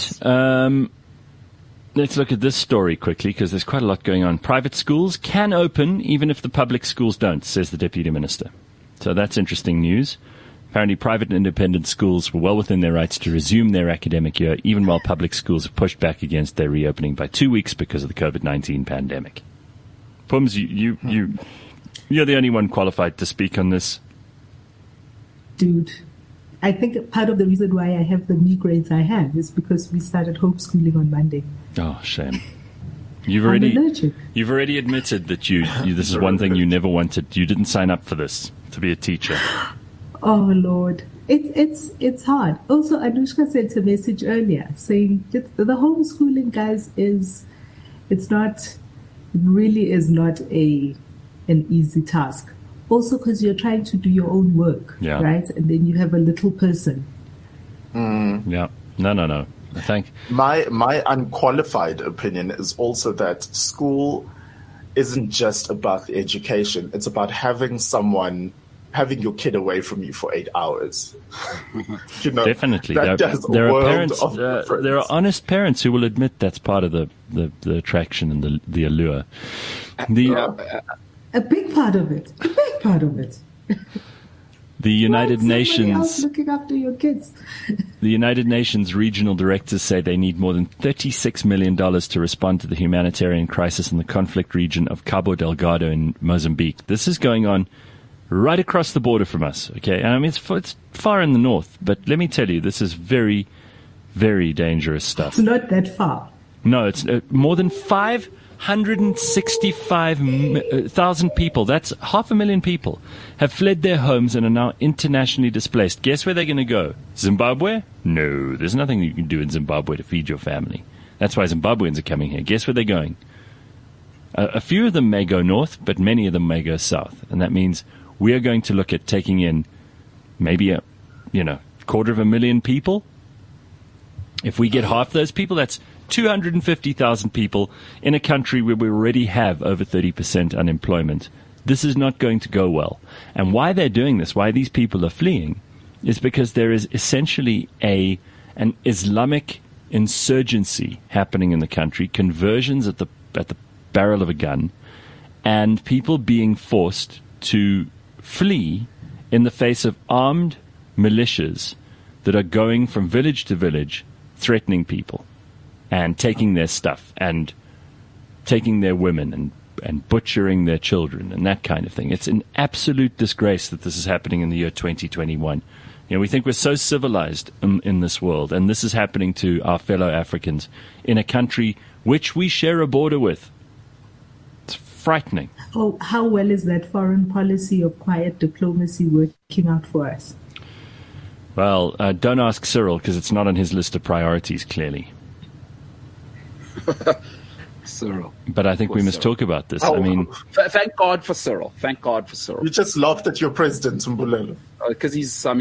S2: Let's look at this story quickly because there's quite a lot going on. Private schools can open even if the public schools don't, says the Deputy Minister. So that's interesting news. Apparently private and independent schools were well within their rights to resume their academic year, even while public schools have pushed back against their reopening by 2 weeks because of the COVID-19 pandemic. Pums, you're the only one qualified to speak on this.
S3: Dude, I think part of the reason why I have the knee grades I have is because we started homeschooling on Monday.
S2: Oh, shame. You've already admitted that this is one thing you never wanted. You didn't sign up for this, to be a teacher.
S3: Oh Lord, it's hard. Also, Anushka sent a message earlier saying the homeschooling, guys, it really is not an easy task. Also, because you're trying to do your own work, right? And then you have a little person.
S2: Yeah, no. I think
S5: my unqualified opinion is also that school isn't just about the education; it's about having your kid away from you for 8 hours.
S2: Definitely.
S5: There are parents.
S2: There are honest parents who will admit that's part of the attraction and the allure.
S3: A big part of it.
S2: The United Nations
S3: else looking after your kids.
S2: The United Nations regional directors say they need more than $36 million to respond to the humanitarian crisis in the conflict region of Cabo Delgado in Mozambique. This is going on right across the border from us, okay? And I mean, it's far in the north, but let me tell you, this is very, very dangerous stuff.
S3: It's not that far.
S2: No, it's more than 565,000 people, that's 500,000 people, have fled their homes and are now internationally displaced. Guess where they're going to go? Zimbabwe? No, there's nothing you can do in Zimbabwe to feed your family. That's why Zimbabweans are coming here. Guess where they're going? A few of them may go north, but many of them may go south. And that means we are going to look at taking in maybe 250,000 people. If we get half those people, that's 250,000 people in a country where we already have over 30% unemployment. This is not going to go well. And why they're doing this, why these people are fleeing, is because there is essentially an Islamic insurgency happening in the country, conversions at the barrel of a gun, and people being forced to flee in the face of armed militias that are going from village to village, threatening people and taking their stuff and taking their women and butchering their children and that kind of thing. It's an absolute disgrace that this is happening in the year 2021. We think we're so civilized in this world, and this is happening to our fellow Africans in a country which we share a border with. It's frightening.
S3: Oh, how well is that foreign policy of quiet diplomacy working out for us?
S2: Well, don't ask Cyril because it's not on his list of priorities, clearly.
S4: Cyril.
S2: But I think we must talk about this. I mean,
S4: thank God for Cyril. Thank God for Cyril.
S5: You just laughed at your president, Mbulelo.
S4: Because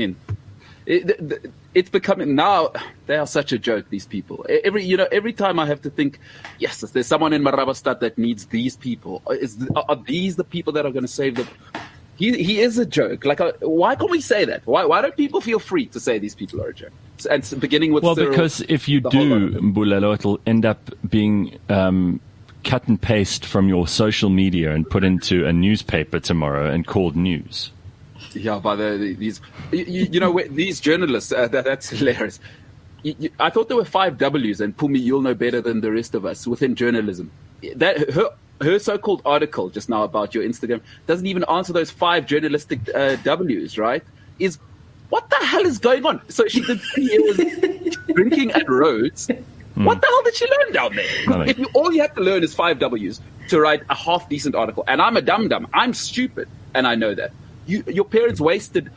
S4: it's becoming now. They are such a joke. These people. Every time I have to think, yes, there's someone in Marabastad that needs these people. Are these the people that are going to save them? He is a joke. Like, why can't we say that? Why don't people feel free to say these people are a joke? And beginning with Cyril,
S2: because if you do, Mbulelo, it'll end up being cut and paste from your social media and put into a newspaper tomorrow and called news.
S4: Yeah, by these journalists. That's hilarious. I thought there were 5 W's, and Pumi, you'll know better than the rest of us within journalism. That her so-called article just now about your Instagram doesn't even answer those 5 journalistic W's, right? What the hell is going on? So she did 3 years drinking at Rhodes. What the hell did she learn down there? All you have to learn is 5 W's to write a half-decent article. And I'm a dum-dum. I'm stupid, and I know that. Your parents wasted,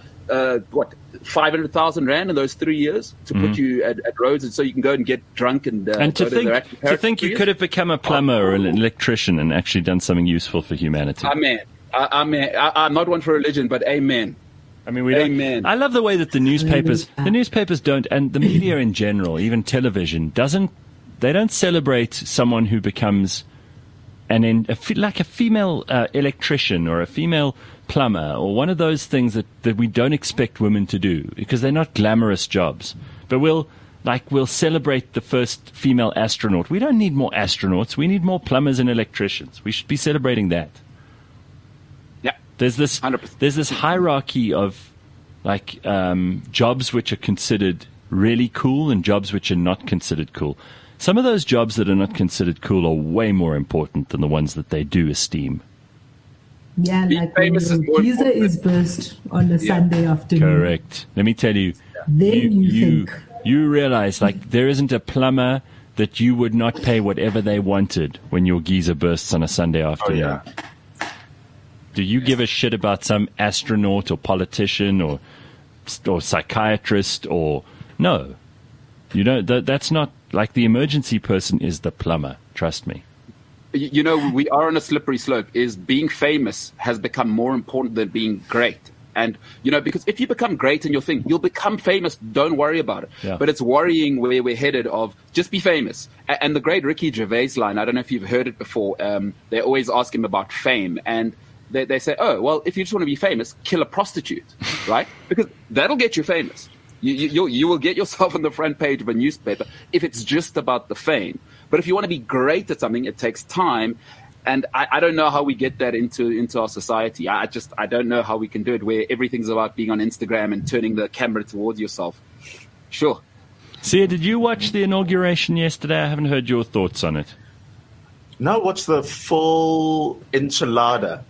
S4: 500,000 rand in those 3 years to put you at Rhodes, and so you can go and get drunk and
S2: to think you could have become a plumber or an electrician and actually done something useful for humanity.
S4: Amen. I'm not one for religion, but amen.
S2: I mean, amen. I love the way that the newspapers don't, and the media in general, even television, they don't celebrate someone who becomes like a female electrician or a female plumber or one of those things that we don't expect women to do because they're not glamorous jobs. But we'll celebrate the first female astronaut. We don't need more astronauts. We need more plumbers and electricians. We should be celebrating that.
S4: Yeah.
S2: There's this
S4: 100%.
S2: There's this hierarchy of jobs which are considered really cool and jobs which are not considered cool. Some of those jobs that are not considered cool are way more important than the ones that they do esteem.
S3: Yeah, like when your geyser is burst on a Sunday afternoon.
S2: Correct. Let me tell you,
S3: then
S2: you realize like there isn't a plumber that you would not pay whatever they wanted when your geyser bursts on a Sunday afternoon. Oh, yeah. Do you give a shit about some astronaut or politician or psychiatrist or no? You don't. That's not like the emergency person is the plumber. Trust me.
S4: We are on a slippery slope. Is being famous has become more important than being great. And, because if you become great in your thing, you'll become famous. Don't worry about it. Yeah. But it's worrying where we're headed of just be famous. And the great Ricky Gervais line, I don't know if you've heard it before. They always ask him about fame. And they say, oh, well, if you just want to be famous, kill a prostitute, right? Because that'll get you famous. You will get yourself on the front page of a newspaper if it's just about the fame. But if you want to be great at something, it takes time. And I don't know how we get that into our society. I don't know how we can do it where everything's about being on Instagram and turning the camera towards yourself. Sure.
S2: Sia, did you watch the inauguration yesterday? I haven't heard your thoughts on it.
S5: No, watch the full enchilada.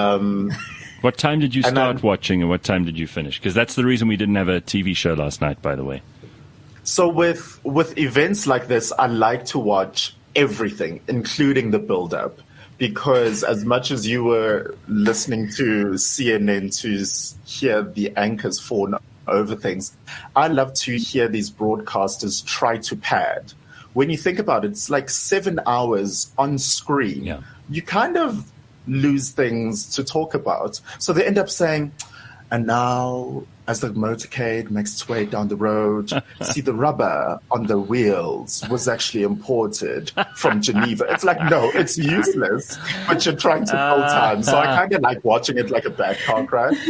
S2: What time did you start watching and what time did you finish? Because that's the reason we didn't have a TV show last night, by the way.
S5: So with events like this, I like to watch everything, including the build-up. Because as much as you were listening to CNN to hear the anchors fawn over things, I love to hear these broadcasters try to pad. When you think about it, it's like 7 hours on screen.
S2: Yeah.
S5: You kind of lose things to talk about. So they end up saying, and now as the motorcade makes its way down the road, see the rubber on the wheels was actually imported from Geneva. It's like, no, it's useless, but you're trying to fill time. So I kind of like watching it like a bad car crash.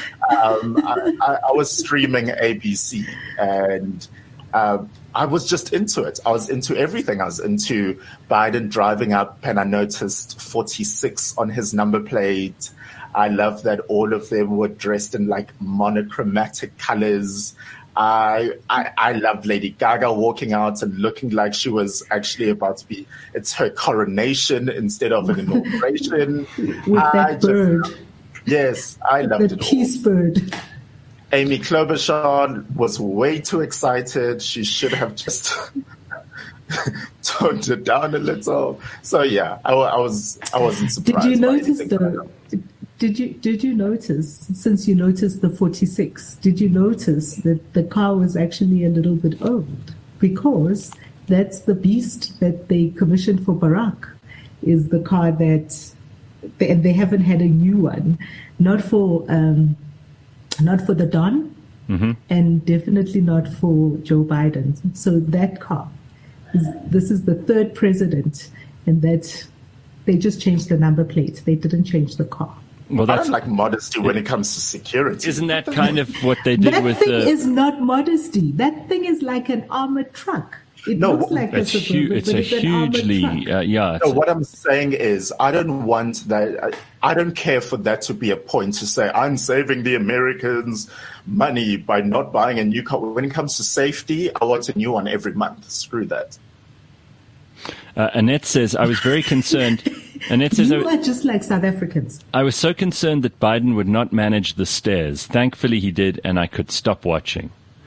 S5: I was streaming ABC and I was just into it. I was into everything. I was into Biden driving up and I noticed 46 on his number plate. I love that all of them were dressed in like monochromatic colors. I loved Lady Gaga walking out and looking like she was actually about to be, it's her coronation instead of an inauguration.
S3: With that bird.
S5: Yes, I loved it all.
S3: The peace bird.
S5: Amy Klobuchar was way too excited. She should have just toned it down a little. So yeah, I wasn't surprised.
S3: Did you notice though? Did you notice, since you noticed the 46, did you notice that the car was actually a little bit old? Because that's the beast that they commissioned for Barack. is the car that they haven't had a new one, not for the Don, and definitely not for Joe Biden. So that car, this is the third president, and that they just changed the number plate. They didn't change the car.
S5: Well, that's like modesty when it comes to security.
S2: Isn't that kind of what they did with
S3: that thing is not modesty. That thing is like an armored truck. It looks like
S2: it's a hugely,
S5: No, what I'm saying is I don't want that. I don't care for that to be a point to say I'm saving the Americans money by not buying a new car. When it comes to safety, I want a new one every month. Screw that.
S2: Annette says, I was very concerned. Annette says,
S3: you are just like South Africans.
S2: I was so concerned that Biden would not manage the stairs. Thankfully he did, and I could stop watching.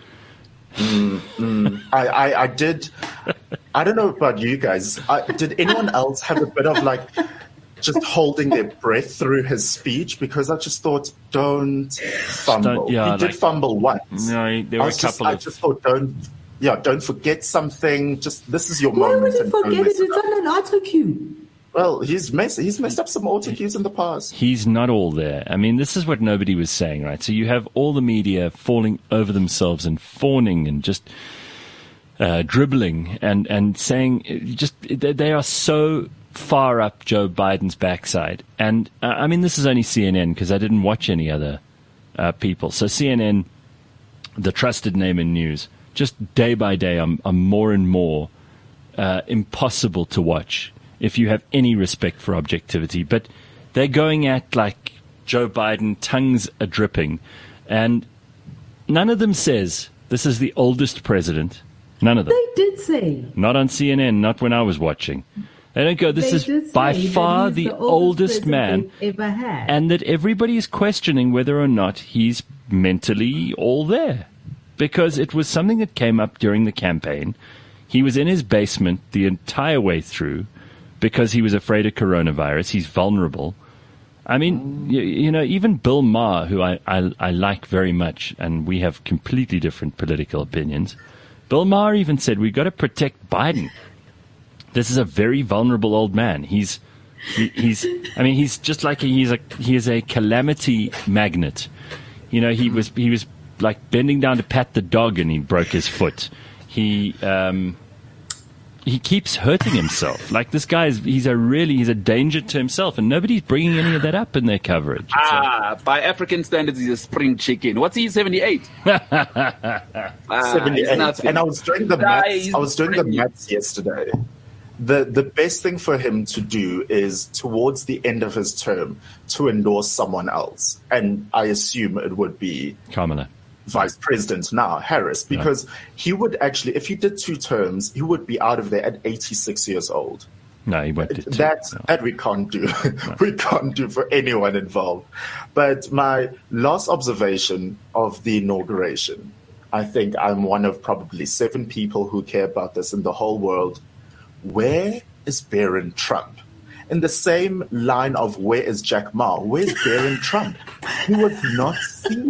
S5: I did. I don't know about you guys. Did anyone else have a bit of like just holding their breath through his speech? Because I just thought, don't fumble. He did fumble once.
S2: No, there were a couple
S5: I just thought, don't forget something. Just this is your
S3: moment.
S5: Why
S3: would he forget it? It's on an auto cue.
S5: Well, he's messed up some auto cues in the past.
S2: He's not all there. I mean, this is what nobody was saying, right? So you have all the media falling over themselves and fawning and just dribbling and saying they are so far up Joe Biden's backside. And I mean, this is only CNN because I didn't watch any other people. So CNN, the trusted name in news, just day by day, I'm more and more impossible to watch if you have any respect for objectivity. But they're going at like Joe Biden, tongues are dripping. And none of them says this is the oldest president. None of them.
S3: They did say.
S2: Not on CNN, not when I was watching. They don't go, this is by far the oldest man.
S3: Ever had.
S2: And that everybody is questioning whether or not he's mentally all there. Because it was something that came up during the campaign. He was in his basement the entire way through because he was afraid of coronavirus. He's vulnerable. I mean, you know, even Bill Maher, who I like very much, and we have completely different political opinions. Bill Maher even said, we've got to protect Biden. This is a very vulnerable old man. He's just like he is a calamity magnet. You know, he was like bending down to pat the dog and he broke his foot. He keeps hurting himself. Like this guy he's a danger to himself, and nobody's bringing any of that up in their coverage.
S4: By African standards, he's a spring chicken. What's he, 78?
S5: 78. And I was doing the maths yesterday. The best thing for him to do is towards the end of his term to endorse someone else. And I assume it would be
S2: Kamala.
S5: Vice President now, Harris, because he would actually, if he did 2 terms, he would be out of there at 86 years old.
S2: No, he won't do two.
S5: That we can't do. No. We can't do for anyone involved. But my last observation of the inauguration, I think I'm one of probably 7 people who care about this in the whole world. Where is Barron Trump? In the same line of where is Jack Ma? Where's Barron Trump? He was not seen.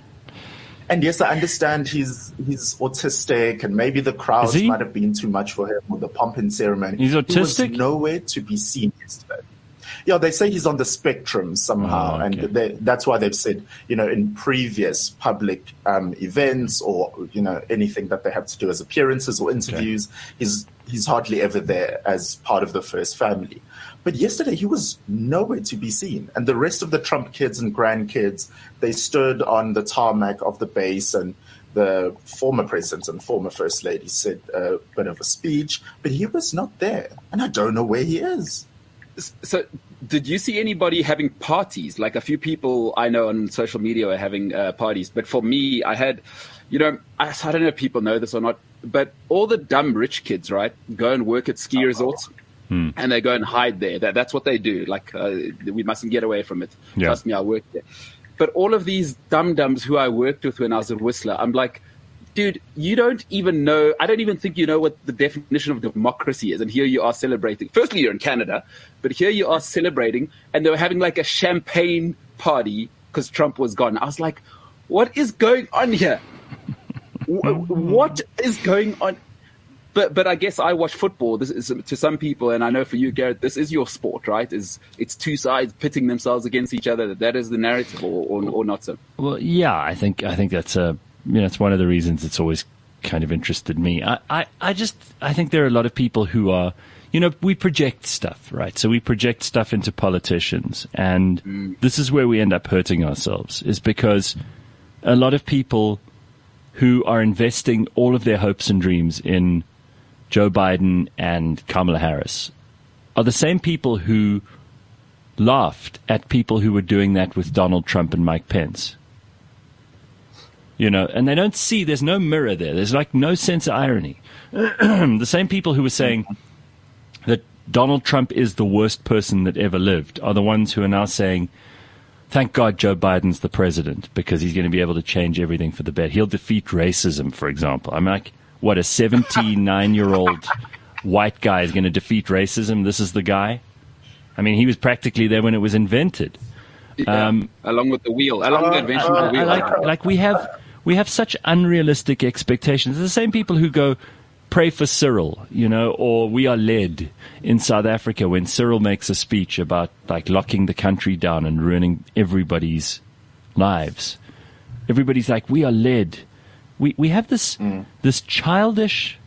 S5: And yes, I understand he's autistic, and maybe the crowds might have been too much for him with the pomp and ceremony.
S2: He's autistic?
S5: He was nowhere to be seen yesterday. Yeah, they say he's on the spectrum somehow, and that's why they've said, you know, in previous public events or, you know, anything that they have to do as appearances or interviews, he's hardly ever there as part of the first family. But yesterday he was nowhere to be seen. And the rest of the Trump kids and grandkids, they stood on the tarmac of the base, and the former president and former first lady said a bit of a speech, but he was not there. And I don't know where he is.
S4: So did you see anybody having parties? Like a few people I know on social media are having parties. But for me, I had, you know, I don't know if people know this or not, but all the dumb rich kids, right, go and work at ski resorts. And they go and hide there. That's what they do. Like, we mustn't get away from it.
S2: Yeah.
S4: Trust me, I worked there. But all of these dum-dums who I worked with when I was at Whistler, I'm like, dude, you don't even know. I don't even think you know what the definition of democracy is. And here you are celebrating. Firstly, you're in Canada, but here you are celebrating, and they were having like a champagne party because Trump was gone. I was like, what is going on here? What is going on? But I guess I watch football. This is, to some people, and I know for you, Gareth, this is your sport, right? It's two sides pitting themselves against each other. That is the narrative, or not so.
S2: Well, yeah, I think that's it's one of the reasons it's always kind of interested me. I think there are a lot of people who are, we project stuff, right? So we project stuff into politicians, and this is where we end up hurting ourselves, is because a lot of people who are investing all of their hopes and dreams in Joe Biden and Kamala Harris are the same people who laughed at people who were doing that with Donald Trump and Mike Pence. And they don't see, there's no mirror there. There's like no sense of irony. The same people who were saying that Donald Trump is the worst person that ever lived are the ones who are now saying, thank God Joe Biden's the president because he's going to be able to change everything for the better. He'll defeat racism, for example. I'm like, what, a 79-year-old white guy is going to defeat racism? This is the guy? I mean, he was practically there when it was invented.
S4: Along with the wheel, along with the invention of the wheel.
S2: Like we have such unrealistic expectations. The same people who go, pray for Cyril, or we are led in South Africa when Cyril makes a speech about like locking the country down and ruining everybody's lives. Everybody's like, we are led. We have this childish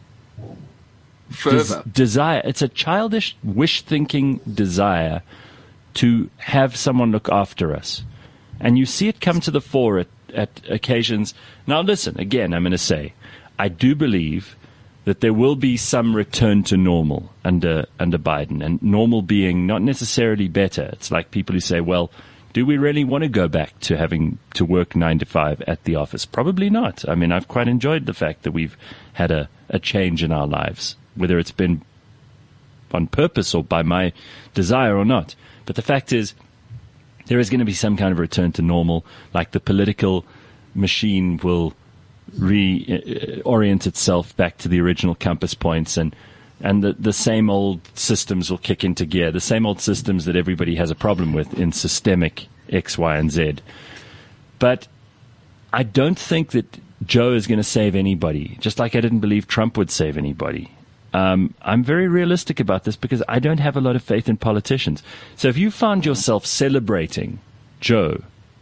S2: desire. It's a childish wish-thinking desire to have someone look after us. And you see it come to the fore at occasions. Now listen, again, I'm going to say, I do believe that there will be some return to normal under Biden, and normal being not necessarily better. It's like people who say, well, do we really want to go back to having to work 9 to 5 at the office? Probably not. I mean, I've quite enjoyed the fact that we've had a change in our lives, whether it's been on purpose or by my desire or not. But the fact is, there is going to be some kind of return to normal, like the political machine will reorient itself back to the original compass points, and the same old systems will kick into gear, the same old systems that everybody has a problem with in systemic X, Y, and Z. But I don't think that Joe is going to save anybody, just like I didn't believe Trump would save anybody. I'm very realistic about this because I don't have a lot of faith in politicians. So if you found yourself celebrating Joe,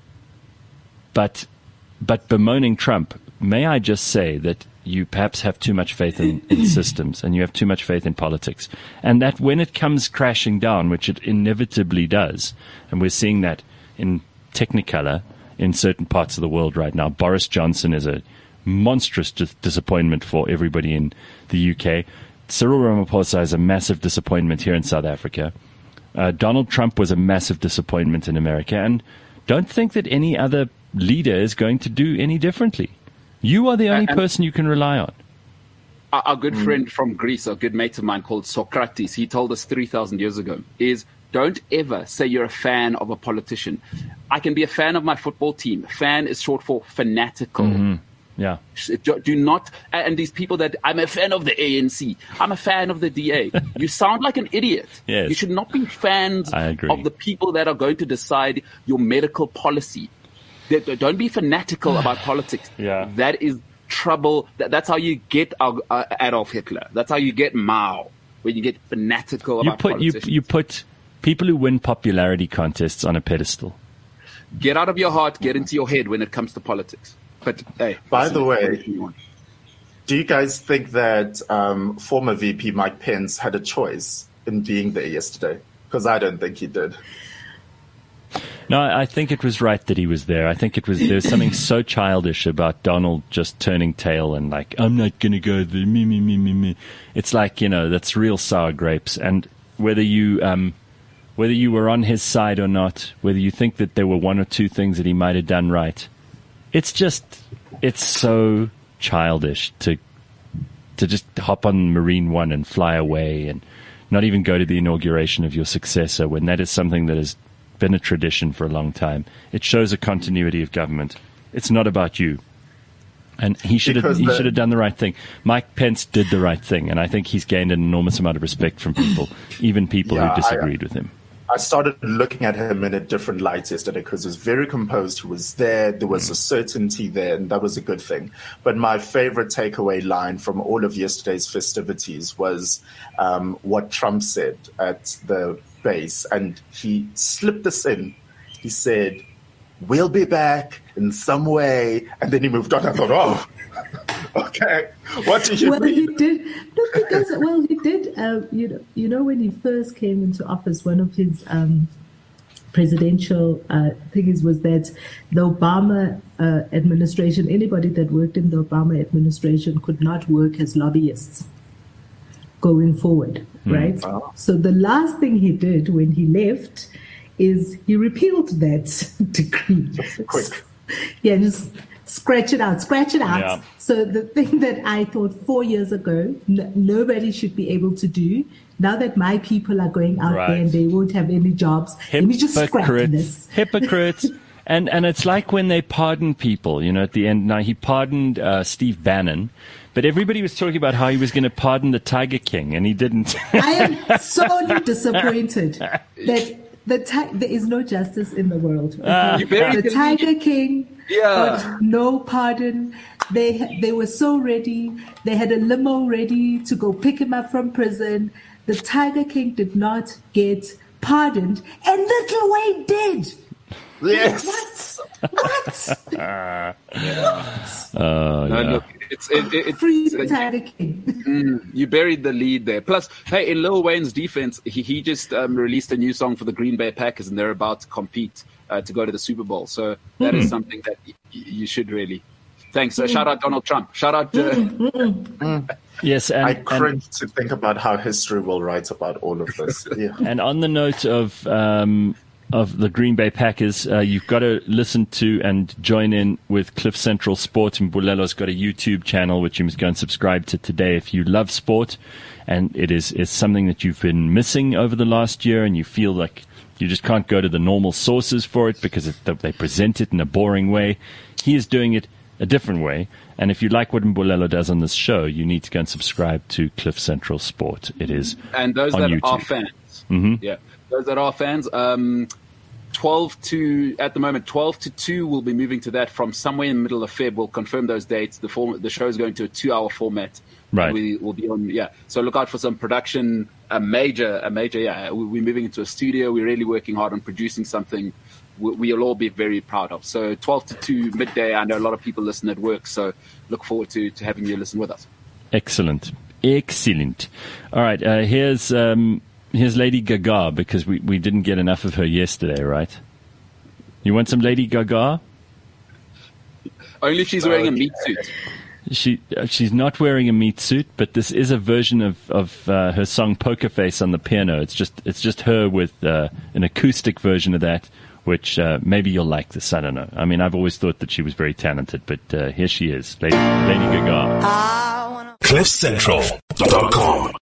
S2: but bemoaning Trump, may I just say that you perhaps have too much faith in systems, and you have too much faith in politics, and that when it comes crashing down, which it inevitably does, and we're seeing that in Technicolor in certain parts of the world right now. Boris Johnson is a monstrous disappointment for everybody in the UK. Cyril Ramaphosa is a massive disappointment here in South Africa. Donald Trump was a massive disappointment in America, and don't think that any other leader is going to do any differently. You are the only person you can rely on.
S4: Our good friend from Greece, a good mate of mine called Socrates, he told us 3,000 years ago, is don't ever say you're a fan of a politician. I can be a fan of my football team. Fan is short for fanatical.
S2: Mm-hmm. Yeah.
S4: Do not, and these people that I'm a fan of the ANC, I'm a fan of the DA. You sound like an idiot.
S2: Yes.
S4: You should not be fans of the people that are going to decide your medical policy. Don't be fanatical about politics.
S2: Yeah.
S4: That is trouble. That's how you get Adolf Hitler. That's how you get Mao, when you get fanatical about politics.
S2: You put people who win popularity contests on a pedestal.
S4: Get out of your heart, get into your head when it comes to politics. But hey,
S5: by the way, do you guys think that former VP Mike Pence had a choice in being there yesterday? Because I don't think he did.
S2: No, I think it was right that he was there. I think there's something so childish about Donald just turning tail and like, I'm not going to go there, me. It's like, that's real sour grapes. And whether you were on his side or not, whether you think that there were one or two things that he might have done right, it's so childish to just hop on Marine One and fly away and not even go to the inauguration of your successor when that is something that has been a tradition for a long time. It shows a continuity of government. It's not about you. And he should have done the right thing. Mike Pence did the right thing, and I think he's gained an enormous amount of respect from people, even people who disagreed with him.
S5: I started looking at him in a different light yesterday because he was very composed. He was there. There was a certainty there, and that was a good thing. But my favorite takeaway line from all of yesterday's festivities was what Trump said at the base. And he slipped this in. He said, "We'll be back in some way." And then he moved on. I thought, oh, okay. What did you mean?
S3: He did. No, because, he did. You know, when he first came into office, one of his presidential things was that the Obama administration, anybody that worked in the Obama administration could not work as lobbyists going forward, right? Oh. So the last thing he did when he left is he repealed that decree.
S5: Just quick.
S3: Yeah, just scratch it out.
S2: Yeah.
S3: So the thing that I thought 4 years ago, nobody should be able to do, now that my people are going out there and they won't have any jobs, let me just scratch this.
S2: Hypocrites. And it's like when they pardon people, you know, at the end. Now, he pardoned Steve Bannon, but everybody was talking about how he was going to pardon the Tiger King, and he didn't.
S3: I am so disappointed that there is no justice in the world. The Tiger King got no pardon. They were so ready. They had a limo ready to go pick him up from prison. The Tiger King did not get pardoned, and Little Wayne did.
S5: Yes.
S3: What?
S4: Look, it's
S3: free Tiger King.
S4: You buried the lead there. Plus, hey, in Lil Wayne's defense, he just released a new song for the Green Bay Packers, and they're about to compete to go to the Super Bowl. So that is something that you should really. Thanks. Shout out Donald Trump. Shout out.
S2: Yes,
S5: I cringe to think about how history will write about all of this. Yeah.
S2: And on the note of the Green Bay Packers, you've got to listen to and join in with Cliff Central Sport. And Mbulelo's got a YouTube channel which you must go and subscribe to today if you love sport, and it is something that you've been missing over the last year, and you feel like you just can't go to the normal sources for it because they present it in a boring way. He is doing it a different way. And if you like what Mbulelo does on this show, you need to go and subscribe to Cliff Central Sport. It is
S4: and those
S2: on
S4: that
S2: YouTube.
S4: Are fans, those that are fans, 12 to 2, we'll be moving to that from somewhere in the middle of Feb. We'll confirm those dates. The show is going to a 2-hour format.
S2: Right.
S4: We will be on, So look out for some production, a major, We're moving into a studio. We're really working hard on producing something we'll all be very proud of. So 12 to 2 midday. I know a lot of people listen at work, so look forward to having you listen with us.
S2: Excellent. All right. Here's Lady Gaga, because we didn't get enough of her yesterday, right? You want some Lady Gaga?
S4: Only if she's wearing a meat suit.
S2: She's not wearing a meat suit, but this is a version of her song Poker Face on the piano. It's just her with an acoustic version of that, which maybe you'll like this. I don't know. I mean, I've always thought that she was very talented, but here she is, Lady Gaga.
S1: CliffCentral.com